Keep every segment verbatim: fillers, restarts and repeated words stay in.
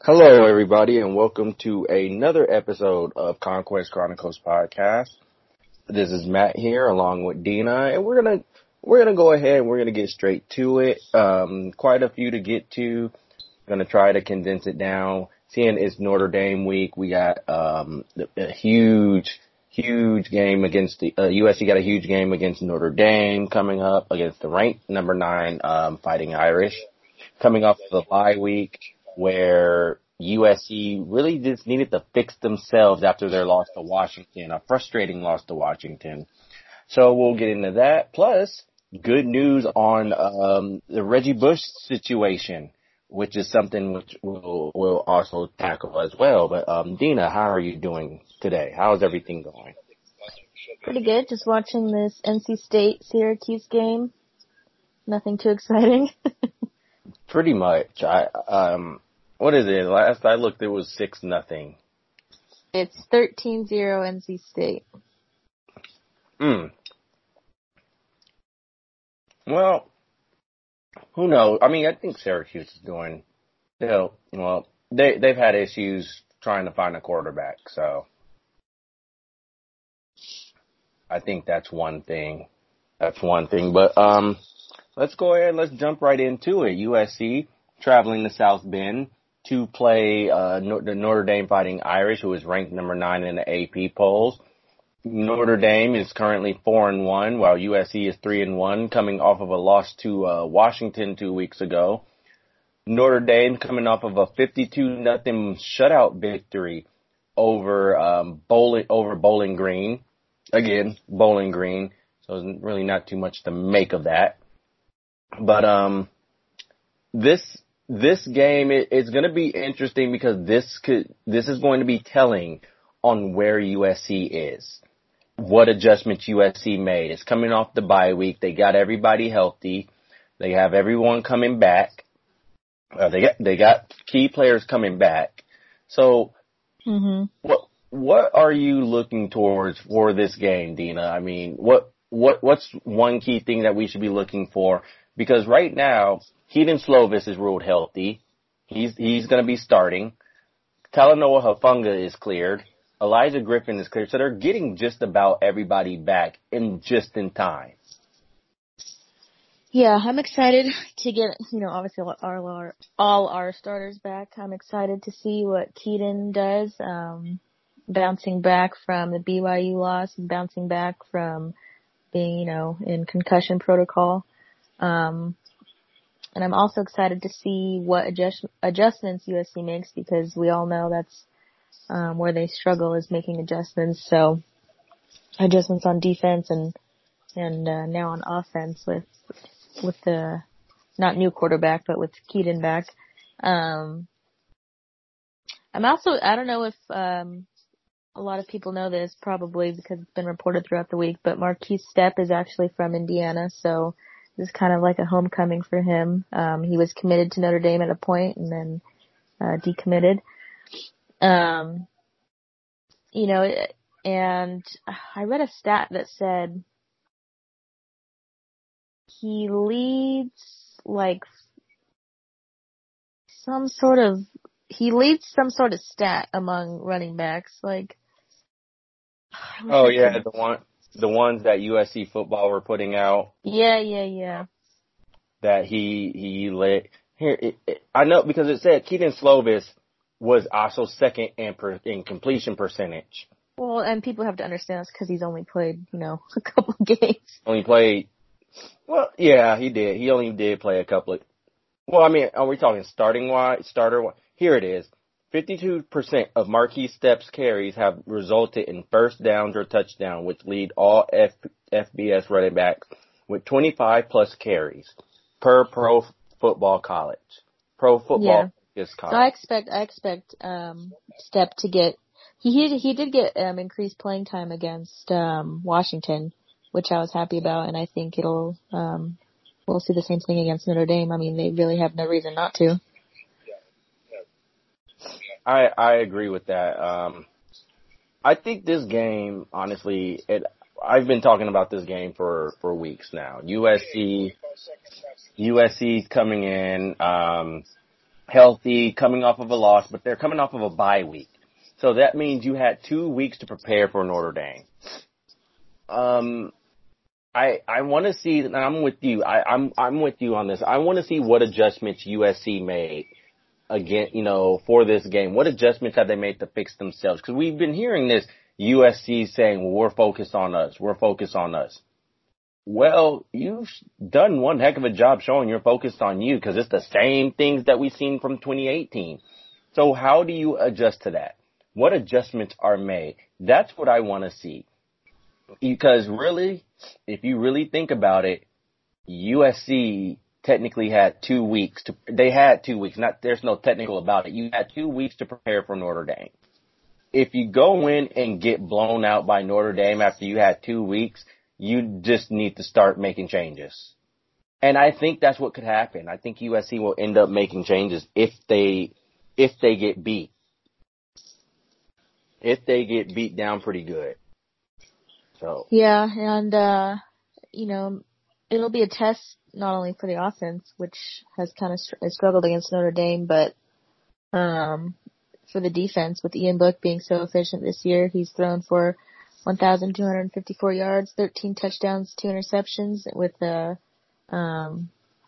Hello, everybody, and welcome to another episode of Conquest Chronicles podcast. This is Matt here, along with Dina, and we're gonna we're gonna go ahead and we're gonna get straight to it. Um, quite a few to get to. Gonna try to condense it down. Seeing it's Notre Dame week, we got um, a huge, huge game against the uh, U S C. Got a huge game against Notre Dame coming up against the ranked number nine um, Fighting Irish, coming off of the bye week where U S C really just needed to fix themselves after their loss to Washington, a frustrating loss to Washington. So we'll get into that. Plus, good news on um, the Reggie Bush situation, which is something which we'll, we'll also tackle as well. But um, Dina, how are you doing today? How's everything going? Pretty good. Just watching this N C State Syracuse game. Nothing too exciting. Pretty much. I um, what is it? Last I looked, it was six nothing. It's thirteen zero N C State. Hmm. Well, who knows? I mean, I think Syracuse is doing. They'll, well, they they've had issues trying to find a quarterback, so I think that's one thing. That's one thing. But um, let's go ahead and let's jump right into it. U S C traveling to South Bend to play uh, the Notre Dame Fighting Irish, who is ranked number nine in the A P polls. Notre Dame is currently four and one, while U S C is three and one, coming off of a loss to uh, Washington two weeks ago. Notre Dame coming off of a fifty-two nothing shutout victory over um, Bowling over Bowling Green. Again, Bowling Green. So there's really not too much to make of that. But um, this this game it, it's going to be interesting because this could this is going to be telling on where U S C is, what adjustments U S C made. It's coming off the bye week. They got everybody healthy. They have everyone coming back. Uh, they got they got key players coming back. So Mm-hmm. what what are you looking towards for this game, Dina? I mean, what what what's one key thing that we should be looking for? Because right now, Keaton Slovis is ruled healthy. He's he's going to be starting. Talanoa Hufanga is cleared. Elijah Griffin is cleared. So they're getting just about everybody back in just in time. Yeah, I'm excited to get, you know, obviously all our, all our starters back. I'm excited to see what Keaton does, um, bouncing back from the B Y U loss, bouncing back from being, you know, in concussion protocol. Um, and I'm also excited to see what adjust, adjustments U S C makes, because we all know that's um, where they struggle, is making adjustments. So adjustments on defense and and uh, now on offense with with the not new quarterback, but with Keaton back. Um, I'm also I don't know if um, a lot of people know this, probably because it's been reported throughout the week, but Marquise Stepp is actually from Indiana, so this is kind of like a homecoming for him. Um, he was committed to Notre Dame at a point and then uh, decommitted. Um, you know, and I read a stat that said he leads like some sort of, he leads some sort of stat among running backs. Like, Oh yeah, the one the ones that U S C football were putting out. Yeah, yeah, yeah. That he he lit here. It, it, I know because it said Keaton Slovis was also second in per, in completion percentage. Well, and people have to understand this because he's only played, you know, a couple of games. Only played. Well, yeah, he did. He only did play a couple of. Well, I mean, are we talking starting wide, starter wide? Here it is. fifty-two percent of Marquise Stepp's carries have resulted in first downs or touchdown, which lead all F, FBS running backs with twenty-five plus carries per Pro Football College. Pro Football yeah. College. So I expect, I expect, um, Stepp to get, he, he, he did get, um, increased playing time against, um, Washington, which I was happy about, and I think it'll, um, we'll see the same thing against Notre Dame. I mean, they really have no reason not to. I, I agree with that. Um, I think this game, honestly, it, I've been talking about this game for, for weeks now. U S C, U S C's coming in. Um, healthy, coming off of a loss, but they're coming off of a bye week. So that means you had two weeks to prepare for Notre Dame. Um, I I want to see, and I'm with you. I, I'm I'm with you on this. I want to see what adjustments U S C made again, you know, for this game. What adjustments have they made to fix themselves? Because we've been hearing this U S C saying, well, we're focused on us. We're focused on us. Well, you've done one heck of a job showing you're focused on you because it's the same things that we've seen from twenty eighteen. So how do you adjust to that? What adjustments are made? That's what I want to see. Because really, if you really think about it, U S C technically had two weeks to, they had two weeks, not, there's no technical about it. You had two weeks to prepare for Notre Dame. If you go in and get blown out by Notre Dame after you had two weeks, you just need to start making changes. And I think that's what could happen. I think U S C will end up making changes if they, if they get beat. If they get beat down pretty good. So. Yeah, and, uh, you know, it'll be a test not only for the offense, which has kind of str- struggled against Notre Dame, but um, for the defense, with Ian Book being so efficient this year. He's thrown for one thousand two hundred fifty-four yards, thirteen touchdowns, two interceptions, with uh, um,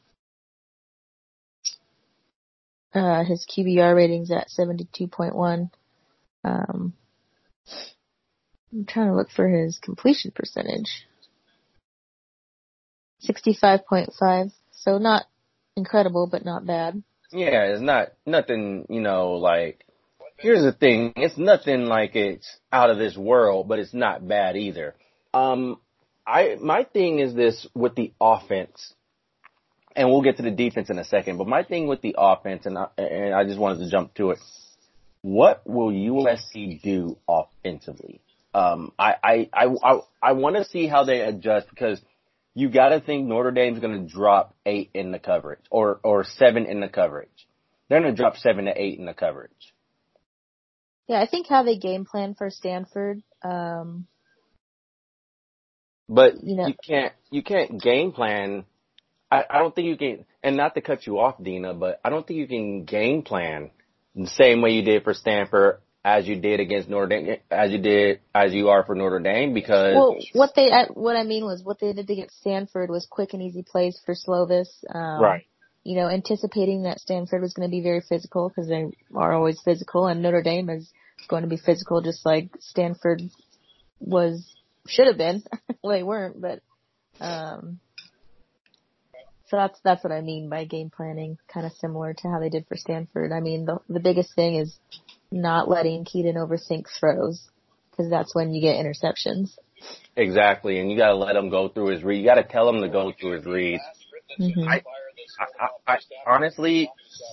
uh, his Q B R ratings at seventy-two point one. Um, I'm trying to look for his completion percentage. sixty-five point five. So not incredible, but not bad. Yeah, it's not nothing, you know, like, here's the thing. It's nothing like it's out of this world, but it's not bad either. Um, I, my thing is this with the offense, and we'll get to the defense in a second, but my thing with the offense, and I, and I just wanted to jump to it. What will U S C do offensively? Um, I, I, I, I, I want to see how they adjust because you got to think Notre Dame's going to drop eight in the coverage or, or seven in the coverage. They're going to drop seven to eight in the coverage. Yeah, I think how they game plan for Stanford. Um, but you know, you can't, you can't game plan. I, I don't think you can, and not to cut you off, Dina, but I don't think you can game plan the same way you did for Stanford as you did against Notre Dame, as you did, as you are for Notre Dame, because. Well, what they, what I mean was what they did against Stanford was quick and easy plays for Slovis. Um, right. You know, anticipating that Stanford was going to be very physical because they are always physical, and Notre Dame is going to be physical just like Stanford was, should have been. Well, they weren't, but, um, so that's, that's what I mean by game planning, kind of similar to how they did for Stanford. I mean, the, the biggest thing is not letting Keaton overthink throws, because that's when you get interceptions. Exactly, and you got to let him go through his read. You got to tell him to go through his reads. Mm-hmm. I, I, I, I, honestly,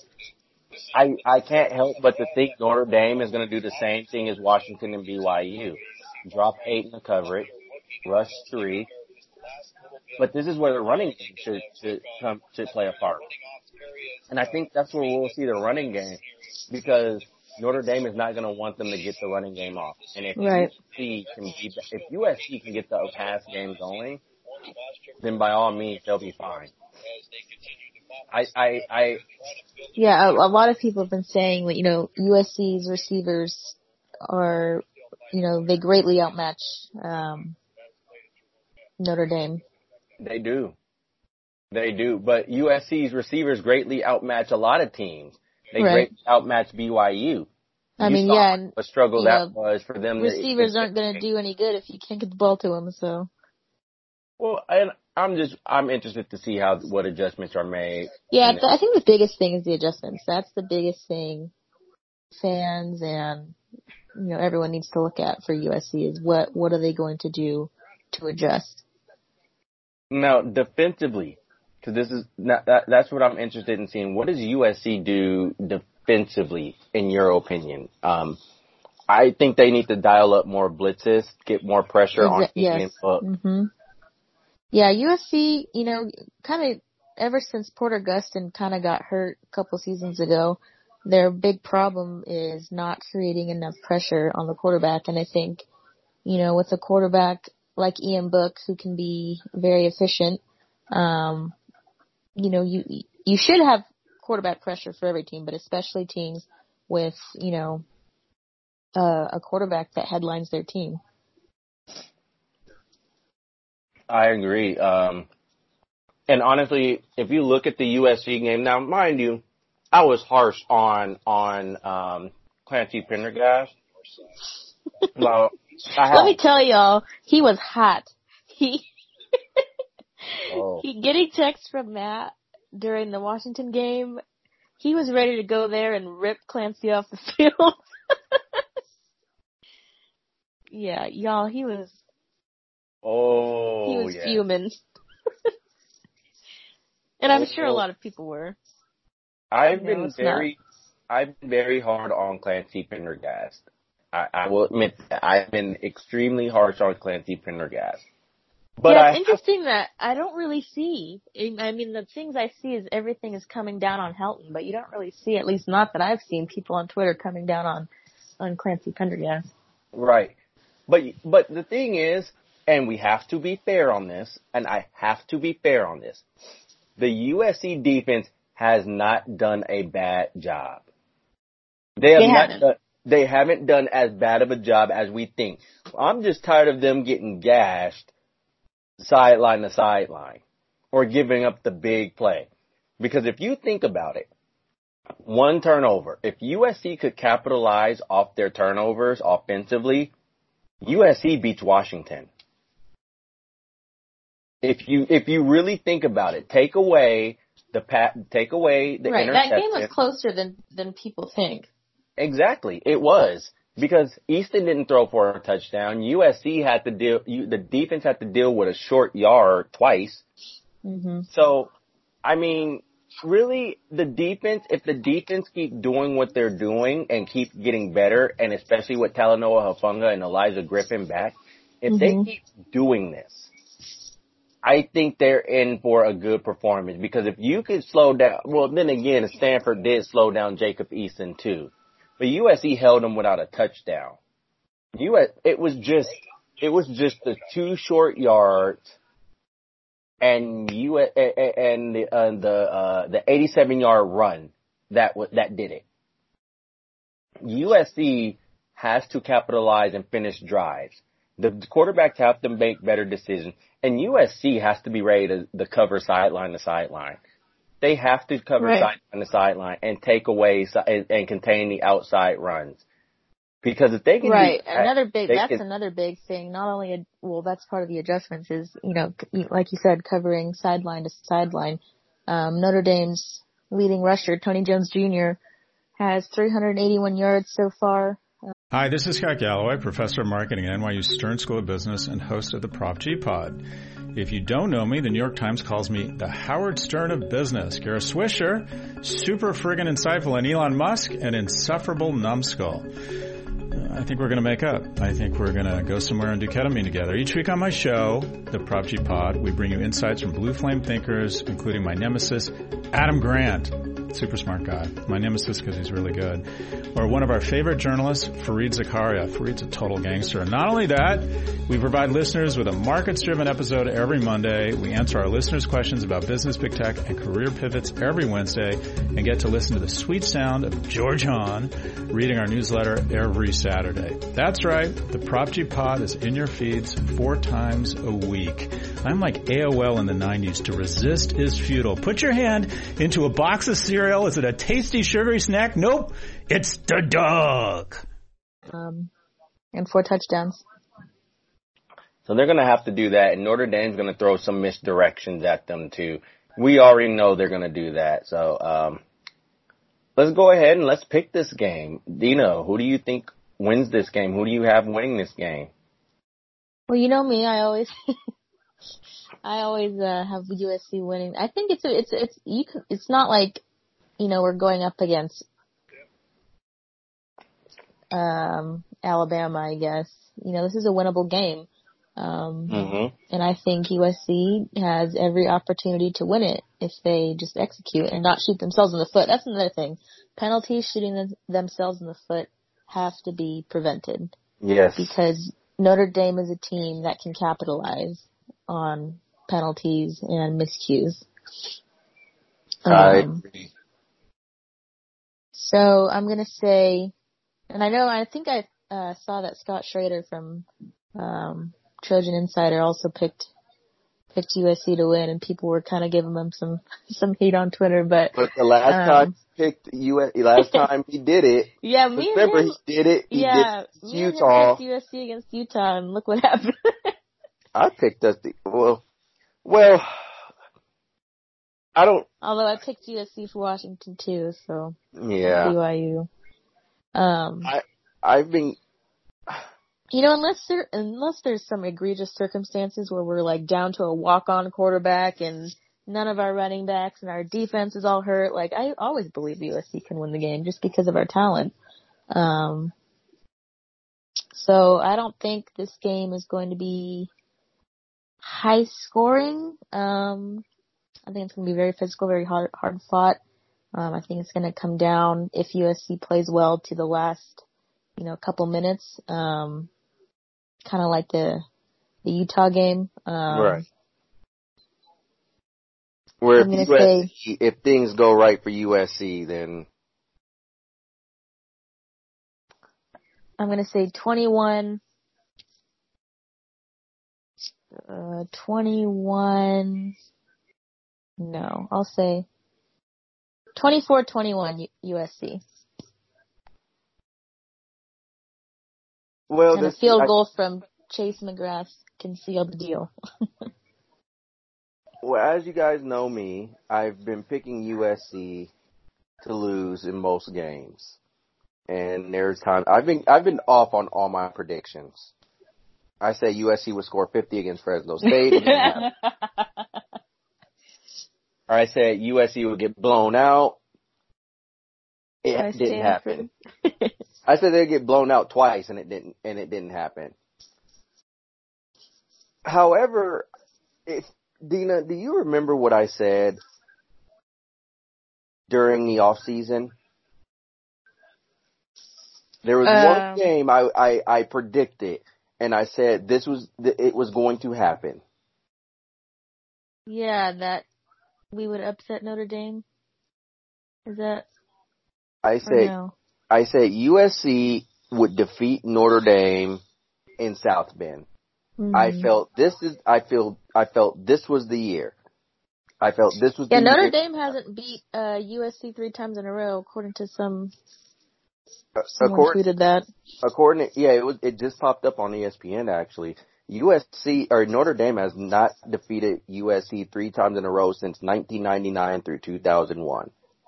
I I can't help but to think Notre Dame is going to do the same thing as Washington and B Y U. Drop eight in the coverage, rush three. But this is where the running game should, should come should play a part. And I think that's where we'll see the running game, because Notre Dame is not going to want them to get the running game off. And if right. U S C can beat, if U S C can get the pass game going, then by all means they'll be fine. I, I, I. Yeah, a, a lot of people have been saying that, you know, U S C's receivers are, you know, they greatly outmatch um, Notre Dame. They do. They do. But U S C's receivers greatly outmatch a lot of teams. They right. greatly outmatch B Y U. I you mean, saw yeah. And, a struggle that know, was for them. Receivers to, aren't going to do any good if you can't get the ball to them, so. Well, and I'm just, I'm interested to see how, what adjustments are made. Yeah, th- I think the biggest thing is the adjustments. That's the biggest thing fans and, you know, everyone needs to look at for U S C is what, what are they going to do to adjust? Now, defensively, because this is not, that, that's what I'm interested in seeing. What does U S C do defensively, in your opinion? Um, I think they need to dial up more blitzes, get more pressure on yes. Mm-hmm. Yeah, U S C, you know, kind of ever since Porter Gustin kind of got hurt a couple seasons ago, their big problem is not creating enough pressure on the quarterback. And I think, you know, with a quarterback like Ian Book, who can be very efficient, um, you know, you you should have quarterback pressure for every team, but especially teams with, you know, uh, a quarterback that headlines their team. I agree. Um, and honestly, if you look at the U S C game, now mind you, I was harsh on on um, Clancy Pendergast. Well, I have, let me tell y'all, he was hot. He oh. he getting texts from Matt during the Washington game. He was ready to go there and rip Clancy off the field. Yeah, y'all, he was. Oh, he was yeah. fuming. And I'm sure a lot of people were. I've you been know, very, not... I've been very hard on Clancy Pendergast. I, I will admit that I've been extremely harsh on Clancy Pendergast. But yeah, I it's interesting that I don't really see. I mean, the things I see is everything is coming down on Helton, but you don't really see, at least not that I've seen, people on Twitter coming down on on Clancy Pendergast. Right, but but the thing is, and we have to be fair on this, and I have to be fair on this. The U S C defense has not done a bad job. They have they not. Haven't. Done, they haven't done as bad of a job as we think. I'm just tired of them getting gashed sideline to sideline or giving up the big play. Because if you think about it, one turnover, if U S C could capitalize off their turnovers offensively, U S C beats Washington. If you if you really think about it, take away the pat, take away the right. interception. That game was closer than than people think. Exactly, it was. Because Easton didn't throw for a touchdown. U S C had to deal, you, the defense had to deal with a short yard twice. Mm-hmm. So, I mean, really, the defense, if the defense keep doing what they're doing and keep getting better, and especially with Talanoa Hufanga and Elijah Griffin back, if mm-hmm. they keep doing this, I think they're in for a good performance. Because if you could slow down, well, then again, Stanford did slow down Jacob Easton too. But U S C held them without a touchdown. U S it was just it was just the two short yards and U S and the uh, the uh, the eighty-seven yard run that that did it. U S C has to capitalize and finish drives. The quarterbacks have to make better decisions, and U S C has to be ready to, to cover sideline to sideline. They have to cover right. sideline to sideline and take away and, and contain the outside runs. Because if they can right, do that, another big that's can, another big thing. Not only a, well, that's part of the adjustments is you know like you said, covering sideline to sideline. Um, Notre Dame's leading rusher Tony Jones Junior has three hundred eighty-one yards so far. Hi, this is Scott Galloway, professor of marketing at N Y U Stern School of Business and host of the Prop G Pod. If you don't know me, the New York Times calls me the Howard Stern of business. Kara Swisher, super friggin' insightful, and Elon Musk, an insufferable numbskull. I think we're going to make up. I think we're going to go somewhere and do ketamine together. Each week on my show, the Prop G Pod, we bring you insights from blue flame thinkers, including my nemesis, Adam Grant. Super smart guy. My nemesis because he's really good. Or one of our favorite journalists, Fareed Zakaria. Fareed's a total gangster. And not only that, we provide listeners with a markets-driven episode every Monday. We answer our listeners' questions about business, big tech, and career pivots every Wednesday and get to listen to the sweet sound of George Hahn reading our newsletter every Saturday. That's right. The Prop G Pod is in your feeds four times a week. I'm like A O L in the nineties. To resist is futile. Put your hand into a box of cereal. Is it a tasty, sugary snack? Nope. It's the dog. Um, and four touchdowns. So they're going to have to do that, and Notre Dame's going to throw some misdirections at them, too. We already know they're going to do that. So um, let's go ahead and let's pick this game. Dino, who do you think wins this game? Who do you have winning this game? Well, you know me. I always... I always uh, have U S C winning. I think it's a, it's it's you can, it's not like you know we're going up against um, Alabama. I guess you know this is a winnable game, um, mm-hmm. and I think U S C has every opportunity to win it if they just execute and not shoot themselves in the foot. That's another thing. Penalties shooting them, themselves in the foot have to be prevented. Yes, because Notre Dame is a team that can capitalize on penalties and miscues. Um, I agree. So I'm gonna say, and I know I think I uh, saw that Scott Schrader from um, Trojan Insider also picked picked U S C to win, and people were kind of giving him some some heat on Twitter. But But the last um, time he picked U S, last time he did it. yeah, me and remember him, he did it. He yeah, did me and him Utah. picked U S C against Utah, and look what happened. I picked us. The, well, well, I don't. Although I picked U S C for Washington too, so Yeah. B Y U. Um, I I've been. You know, unless there, unless there's some egregious circumstances where we're like down to a walk-on quarterback and none of our running backs and our defense is all hurt, like I always believe U S C can win the game just because of our talent. Um, so I don't think this game is going to be high scoring. Um, I think it's going to be very physical, very hard, hard fought. Um, I think it's going to come down if U S C plays well to the last, you know, couple minutes. Um, kind of like the the Utah game. Um, Right. Where I'm if, gonna U S C, say, if things go right for U S C, then I'm gonna say twenty-one, uh, twenty-one, no, I'll say twenty-four twenty-one U S C. well, And a this field I, goal from Chase McGrath can seal the deal. well, as you guys know me, I've been picking U S C to lose in most games, and there's times I've been I've been off on all my predictions. I say U S C would score fifty against Fresno State. It didn't happen. Or I said U S C would get blown out. It By didn't Stanford. happen. I said they'd get blown out twice, and it didn't, and it didn't happen. However, if Dina, do you remember what I said during the off season? There was Um, one game I, I, I predicted, and I said this was it was going to happen. Yeah, that we would upset Notre Dame. Is that? I Or said no? I said U S C would defeat Notre Dame in South Bend. Mm-hmm. I felt this is I feel I felt this was the year. I felt this was Yeah, the Notre year. Dame hasn't beat uh, U S C three times in a row, according to some Uh, someone according, tweeted that. according to, yeah, it was it just popped up on E S P N actually. U S C or Notre Dame has not defeated U S C three times in a row since nineteen ninety-nine through two thousand one.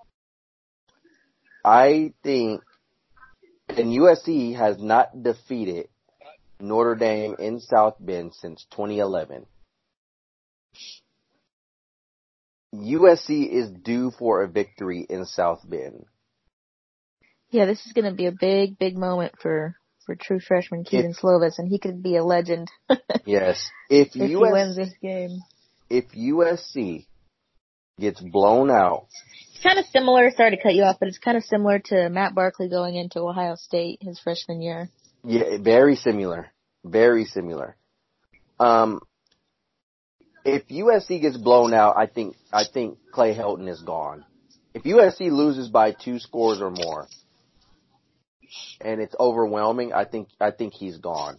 I think, and U S C has not defeated Notre Dame in South Bend since twenty eleven. U S C is due for a victory in South Bend. Yeah, this is going to be a big, big moment for, for true freshman Keaton If, Slovis, and he could be a legend yes, if, if U S, he wins this game. if U S C gets blown out, It's kind of similar, sorry to cut you off, but it's kind of similar to Matt Barkley going into Ohio State his freshman year. yeah, very similar, very similar. Um, if U S C gets blown out, I think I think Clay Helton is gone. If U S C loses by two scores or more, and it's overwhelming, I think I think he's gone.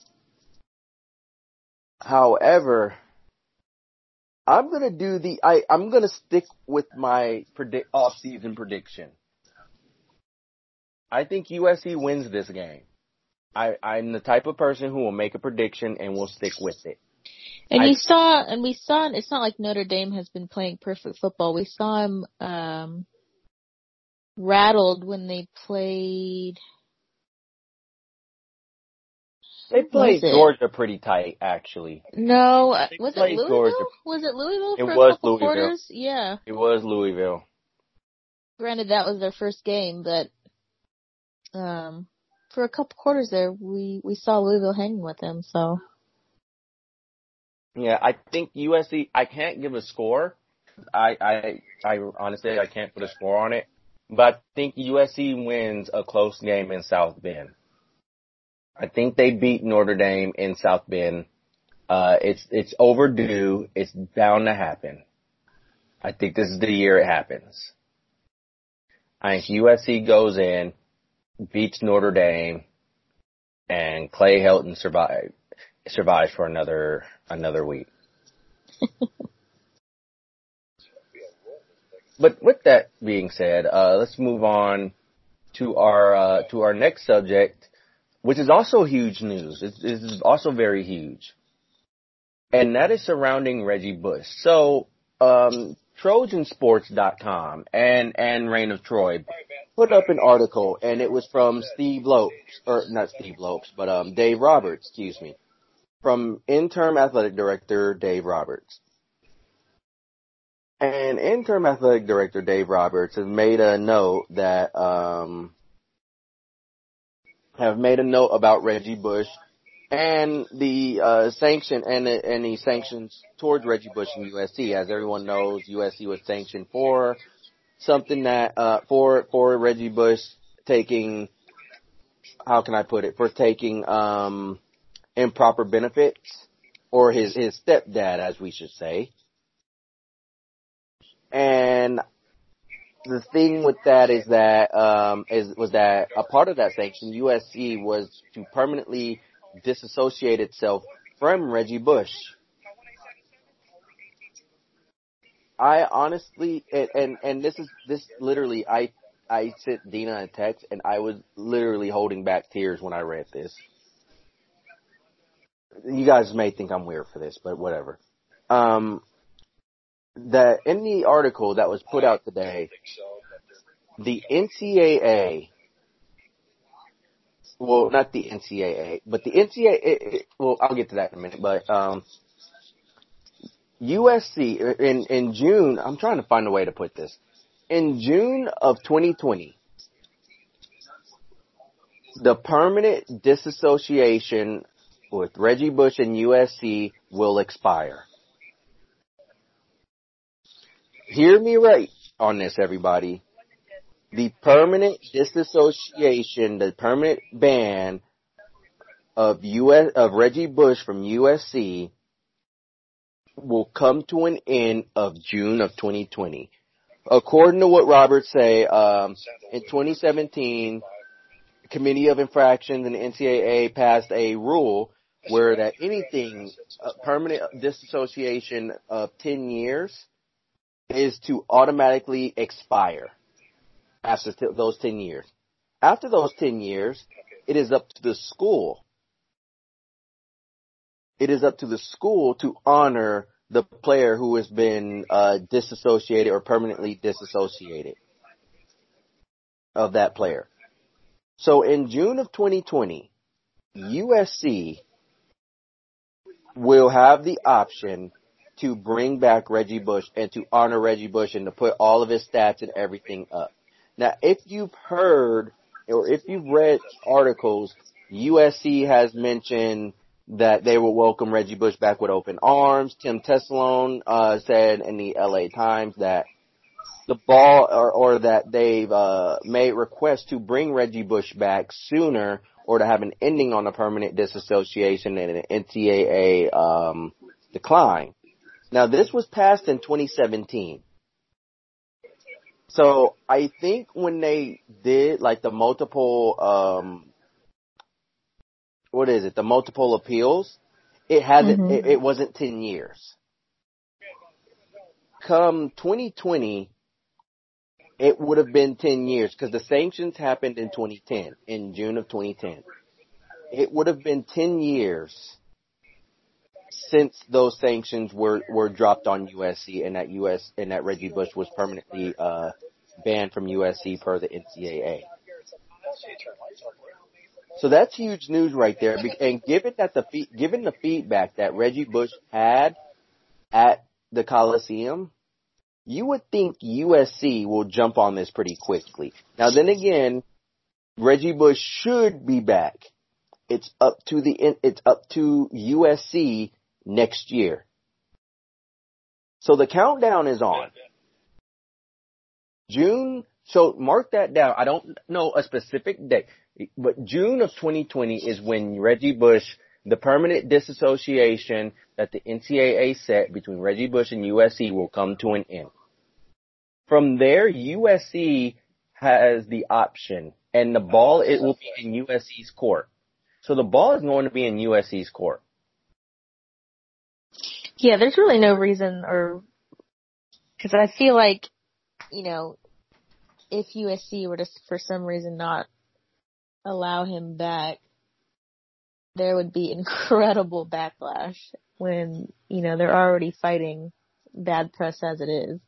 However, I'm gonna do the I I'm gonna stick with my predict off-season prediction. I think U S C wins this game. I I'm the type of person who will make a prediction and will stick with it. And I, you saw, and we saw, it's not like Notre Dame has been playing perfect football. We saw him um, rattled when they played. They played Was it? Georgia pretty tight, actually. No, uh, They was it played Louisville? Georgia. Was it Louisville It for a was couple Louisville. quarters? Yeah. It was Louisville. Granted, that was their first game, but um, for a couple quarters there, we we saw Louisville hanging with them. So Yeah, I think U S C. I can't give a score. I I I honestly I can't put a score on it. But I think U S C wins a close game in South Bend. I think they beat Notre Dame in South Bend. Uh, it's it's overdue. It's bound to happen. I think this is the year it happens. I think U S C goes in, beats Notre Dame, and Clay Helton survive, survives for another another week. But with that being said, uh, let's move on to our uh, to our next subject, which is also huge news. It's, it's also very huge, and that is surrounding Reggie Bush. So, um, Trojan Sports dot com and and Reign of Troy put up an article, and it was from Steve Lopes, or not Steve Lopes, but um, Dave Roberts, excuse me, from interim athletic director Dave Roberts. And interim athletic director Dave Roberts has made a note that um have made a note about Reggie Bush and the uh sanction and the, and the sanctions towards Reggie Bush and U S C. As everyone knows, U S C was sanctioned for something that uh for for Reggie Bush taking, how can I put it, for taking um improper benefits, or his his stepdad, as we should say. And the thing with that is that um, is was that a part of that sanction, U S C was to permanently disassociate itself from Reggie Bush. I honestly, and and, and this is this literally, I I sent Dina a text, and I was literally holding back tears when I read this. You guys may think I'm weird for this, but whatever. Um. That in the article that was put out today, the N C double A, well, not the N C double A, but the N C double A, well, I'll get to that in a minute, but um, U S C, in, in June, I'm trying to find a way to put this, in June of twenty twenty, the permanent disassociation with Reggie Bush and U S C will expire. Hear me right on this, everybody. The permanent disassociation, the permanent ban of U S of Reggie Bush from U S C will come to an end of June of twenty twenty. According to what Roberts say, um, in twenty seventeen, the Committee of Infractions and the N C double A passed a rule where that anything, uh, permanent disassociation of ten years is to automatically expire after t- those ten years. After those ten years, it is up to the school. It is up to the school to honor the player who has been uh, disassociated or permanently disassociated of that player. So in June of twenty twenty, U S C will have the option to bring back Reggie Bush and to honor Reggie Bush and to put all of his stats and everything up. Now, if you've heard or if you've read articles, U S C has mentioned that they will welcome Reggie Bush back with open arms. Tim Tessalone uh, said in the L A Times that the ball or, or that they've uh, made requests to bring Reggie Bush back sooner or to have an ending on a permanent disassociation and an N C double A um, decline. Now, this was passed in twenty seventeen. So I think when they did like the multiple, um, what is it, the multiple appeals, it hasn't, mm-hmm. it, it wasn't ten years. Come twenty twenty, it would have been ten years because the sanctions happened in twenty ten, in June of twenty ten. It would have been ten years since those sanctions were, were dropped on U S C and that U S and that Reggie Bush was permanently uh, banned from U S C per the N C double A. So that's huge news right there. And given that the given the feedback that Reggie Bush had at the Coliseum, you would think U S C will jump on this pretty quickly. Now then again, Reggie Bush should be back. It's up to the it's up to U S C next year. So the countdown is on. June, so mark that down. I don't know a specific date, but June of twenty twenty is when Reggie Bush, the permanent disassociation that the N C double A set between Reggie Bush and U S C will come to an end. From there, U S C has the option, and the ball it will be in U S C's court. So the ball is going to be in U S C's court. Yeah, there's really no reason, or because I feel like, you know, if U S C were to, for some reason, not allow him back, there would be incredible backlash when, you know, they're already fighting bad press as it is.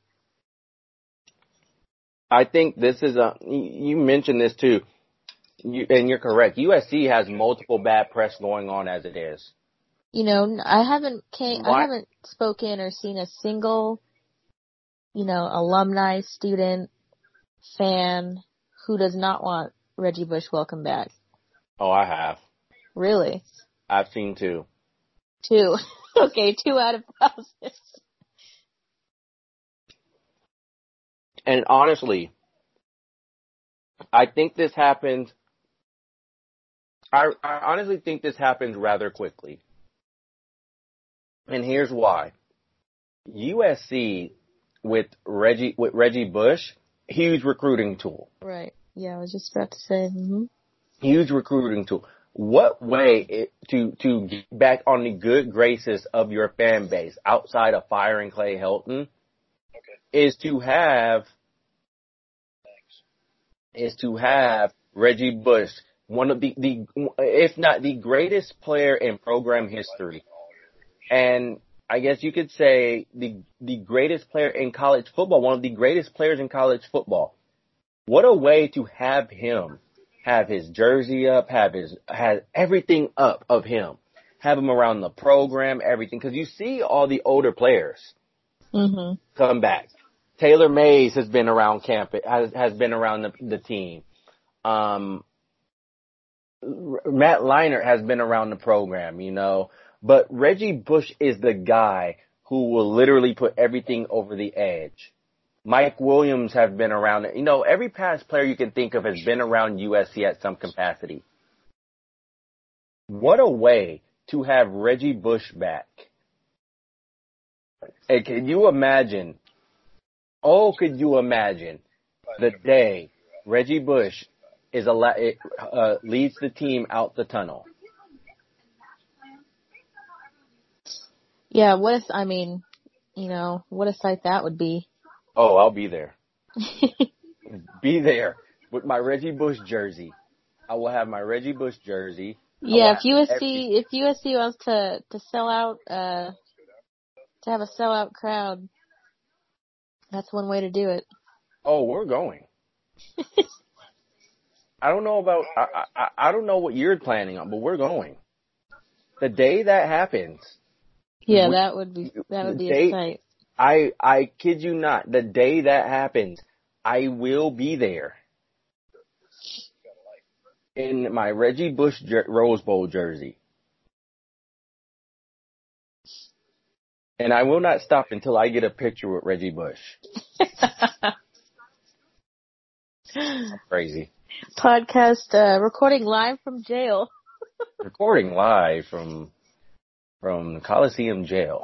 I think this is a, you mentioned this too, you, and you're correct. U S C has multiple bad press going on as it is. You know, I haven't came, Why? I haven't spoken or seen a single, you know, alumni, student, fan who does not want Reggie Bush welcome back. Oh, I have. Really? I've seen two. Two. Okay, two out of thousands. And honestly, I think this happens, I, I honestly think this happens rather quickly. And here's why. U S C with Reggie, with Reggie Bush, huge recruiting tool. Right. Yeah, I was just about to say. Mm-hmm. Huge recruiting tool. What way it, to to get back on the good graces of your fan base outside of firing Clay Helton okay. is to have Thanks. is to have Reggie Bush, one of the, the if not the greatest player in program history, and I guess you could say the the greatest player in college football, one of the greatest players in college football. What a way to have him, have his jersey up, have his, have everything up of him, have him around the program, everything. Cause you see all the older players mm-hmm. come back. Taylor Mays has been around camp, has, has been around the, the team. Um, Matt Leinart has been around the program, you know, but Reggie Bush is the guy who will literally put everything over the edge. Mike Williams has been around it. You know, every past player you can think of has been around U S C at some capacity. What a way to have Reggie Bush back. Hey, can you imagine? Oh, could you imagine the day Reggie Bush is a uh, leads the team out the tunnel? Yeah, what if, I mean, you know, what a sight that would be. Oh, I'll be there. Be there with my Reggie Bush jersey. I will have my Reggie Bush jersey. Yeah, if U S C if U S C wants to to sell out, uh, to have a sellout crowd, that's one way to do it. Oh, we're going. I don't know about I, I I don't know what you're planning on, but we're going. The day that happens. Yeah, we, that would be that would be day, a sight. I I kid you not. The day that happens, I will be there in my Reggie Bush jer- Rose Bowl jersey, and I will not stop until I get a picture with Reggie Bush. Crazy. Podcast uh, recording live from jail. Recording live from from the Coliseum jail.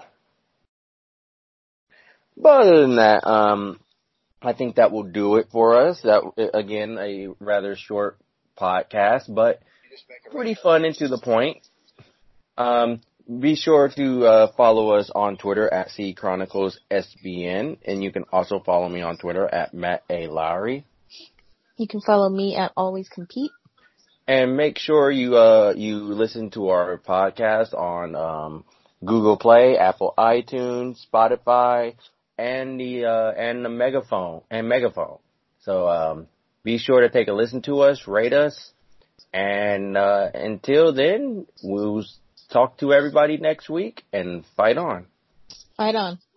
But other than that, um, I think that will do it for us. That again, a rather short podcast, but pretty fun and to the point. Um, be sure to uh, follow us on Twitter at C Chronicles S B N, and you can also follow me on Twitter at Matt A Lowry. You can follow me at Always Compete. And make sure you uh you listen to our podcast on um, Google Play, Apple iTunes, Spotify, and the uh, and the Megaphone and Megaphone. So um, be sure to take a listen to us, rate us, and uh, until then, we'll talk to everybody next week and fight on. Fight on.